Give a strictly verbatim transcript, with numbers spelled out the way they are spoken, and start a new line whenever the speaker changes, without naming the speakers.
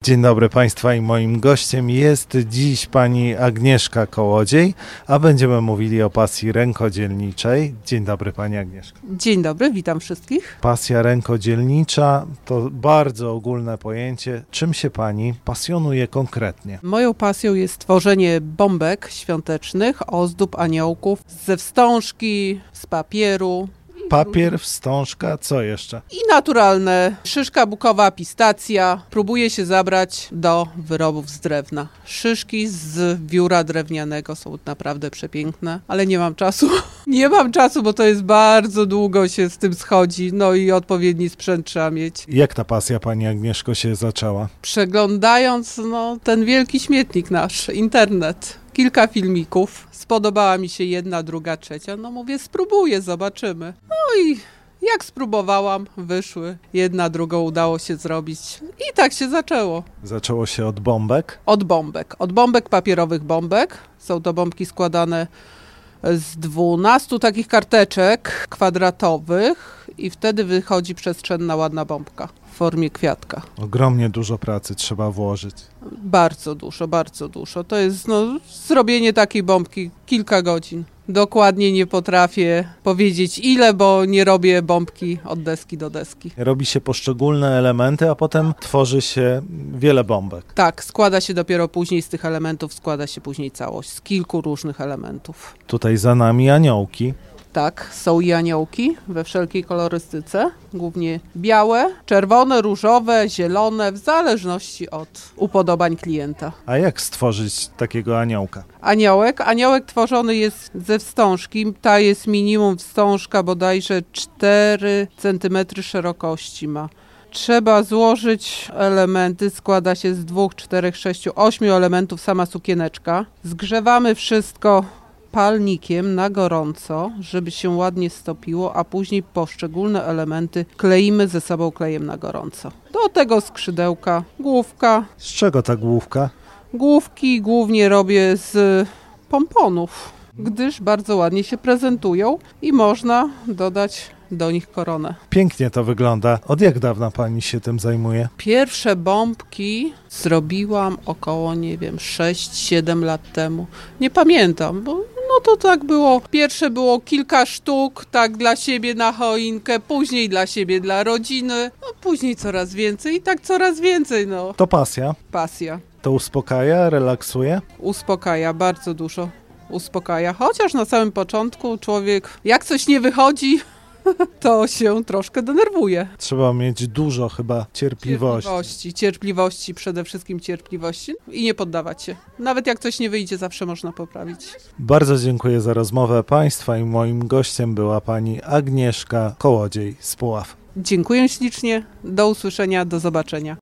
Dzień dobry Państwa i moim gościem jest dziś pani Agnieszka Kołodziej, a będziemy mówili o pasji rękodzielniczej. Dzień dobry pani Agnieszko.
Dzień dobry, witam wszystkich.
Pasja rękodzielnicza to bardzo ogólne pojęcie. Czym się pani pasjonuje konkretnie?
Moją pasją jest tworzenie bombek świątecznych, ozdób, aniołków ze wstążki, z papieru.
Papier, wstążka, co jeszcze?
I naturalne. Szyszka bukowa, pistacja. Próbuję się zabrać do wyrobów z drewna. Szyszki z wióra drewnianego są naprawdę przepiękne, ale nie mam czasu. Nie mam czasu, bo to jest bardzo długo się z tym schodzi. No i odpowiedni sprzęt trzeba mieć.
Jak ta pasja pani Agnieszko się zaczęła?
Przeglądając no, ten wielki śmietnik nasz, internet. Kilka filmików, spodobała mi się jedna, druga, trzecia, no mówię spróbuję, zobaczymy. No i jak spróbowałam, wyszły, jedna, drugą udało się zrobić i tak się zaczęło.
Zaczęło się od bombek?
Od bombek, od bombek, papierowych bombek, są to bombki składane z dwunastu takich karteczek kwadratowych i wtedy wychodzi przestrzenna, ładna bombka w formie kwiatka.
Ogromnie dużo pracy trzeba włożyć.
Bardzo dużo, bardzo dużo. To jest no, zrobienie takiej bombki kilka godzin. Dokładnie nie potrafię powiedzieć ile, bo nie robię bombki od deski do deski.
Robi się poszczególne elementy, a potem tworzy się wiele bombek.
Tak, składa się dopiero później z tych elementów, składa się później całość z kilku różnych elementów.
Tutaj za nami aniołki.
Tak, są i aniołki we wszelkiej kolorystyce, głównie białe, czerwone, różowe, zielone, w zależności od upodobań klienta.
A jak stworzyć takiego aniołka?
Aniołek. Aniołek tworzony jest ze wstążki. Ta jest minimum wstążka bodajże cztery centymetry szerokości ma. Trzeba złożyć elementy, składa się z dwóch, czterech, sześciu, ośmiu elementów sama sukieneczka. Zgrzewamy wszystko palnikiem na gorąco, żeby się ładnie stopiło, a później poszczególne elementy kleimy ze sobą klejem na gorąco. Do tego skrzydełka, główka.
Z czego ta główka?
Główki głównie robię z pomponów, gdyż bardzo ładnie się prezentują i można dodać do nich koronę.
Pięknie to wygląda. Od jak dawna pani się tym zajmuje?
Pierwsze bombki zrobiłam około, nie wiem, sześć siedem lat temu. Nie pamiętam, bo no to tak było. Pierwsze było kilka sztuk, tak dla siebie na choinkę, później dla siebie, dla rodziny, no później coraz więcej i tak coraz więcej, no.
To pasja.
Pasja.
To uspokaja, relaksuje?
Uspokaja, bardzo dużo uspokaja. Chociaż na samym początku człowiek, jak coś nie wychodzi, to się troszkę denerwuje.
Trzeba mieć dużo chyba cierpliwości.
Cierpliwości, cierpliwości, przede wszystkim cierpliwości i nie poddawać się. Nawet jak coś nie wyjdzie, zawsze można poprawić.
Bardzo dziękuję za rozmowę Państwa i moim gościem była pani Agnieszka Kołodziej z Puław.
Dziękuję ślicznie, do usłyszenia, do zobaczenia.